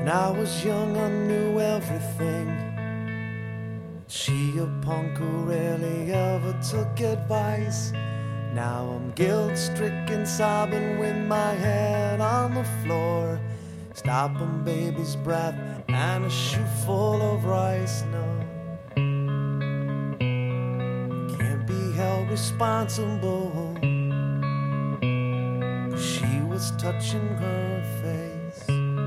When I was young, I knew everything. She a punk who rarely ever took advice. Now I'm guilt-stricken, sobbing with my head on the floor, stopping baby's breath and a shoe full of rice. No, can't be held responsible, 'cause she was touching her face.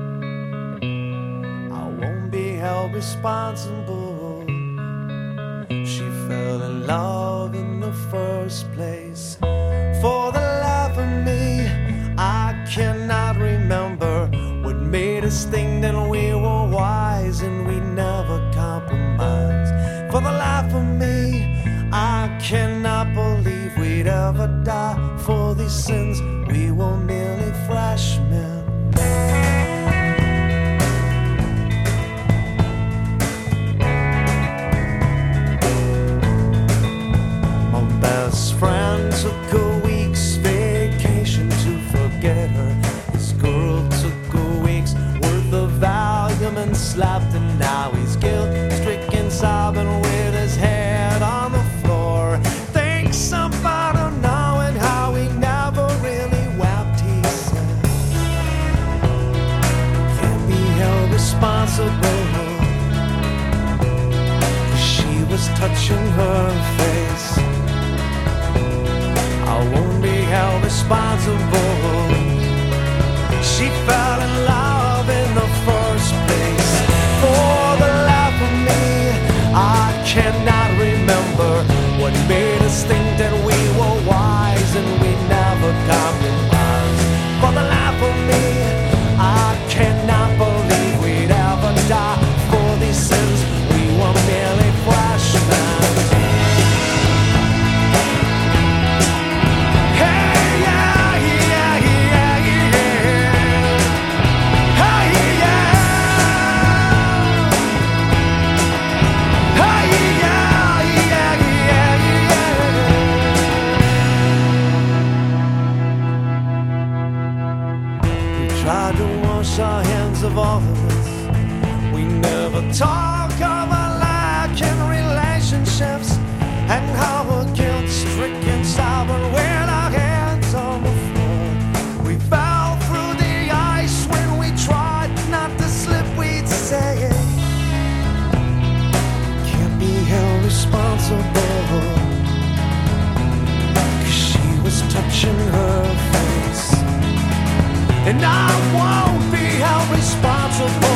I won't be held responsible. She fell in love in the first place. For the life of me, I cannot remember what made us think that we were wise and we never compromised. For the life of me, I cannot believe we'd ever die for these sins. We were merely freshmen. Best friend took a week's vacation to forget her. His girl took a week's worth of Valium and slapped him. Now he's guilt-stricken, sobbing with his head on the floor. Thanks about her knowing how he never really wept, he said. Can't be held responsible, 'cause she was touching her face. I won't be held responsible. She fell in love in the first place. For the life of me, I cannot remember what made us think that we were wise and we never compromised. For the life of me, I cannot believe we'd ever die for these sins. We were merely freshmen. Tried to wash our hands of all of this. We never talk of our lack in relationships and how we're guilt-stricken, sobbing with our hands on the floor. We fell through the ice when we tried not to slip, we'd say it. Can't be held responsible, 'cause she was touching her face. And I won't be held responsible.